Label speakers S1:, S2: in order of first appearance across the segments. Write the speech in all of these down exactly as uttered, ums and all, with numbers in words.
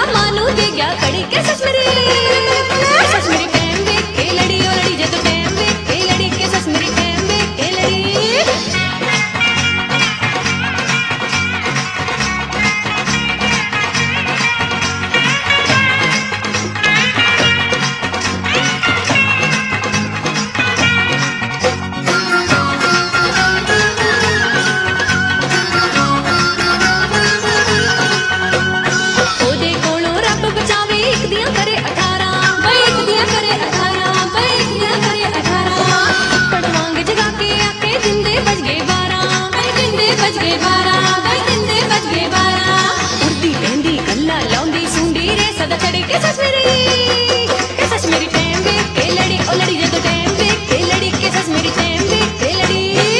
S1: मानू दे गया कड़ी के सच मेरी सच मेरी टाइम देख के लड़ी ओ लड़ी जब टाइम देख के लड़ी के सच मेरी टाइम देख के लड़ी। सदा चढ़े के सच मेरी के सच मेरी टाइम देख के लड़ी ओ लड़ी जब टाइम देख के लड़ी के सच मेरी टाइम देख के लड़ी।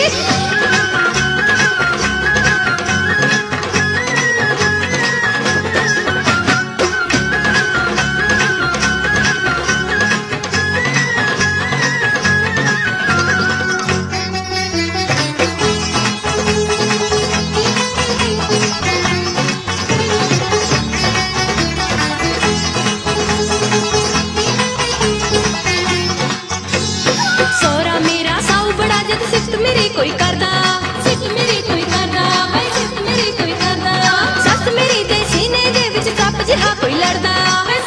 S1: कोई करदा सिट मेरी कोई करदा भाई सिट मेरी कोई करदा सस मेरी दे सीने दे विच कप जिहा कोई लड़दा।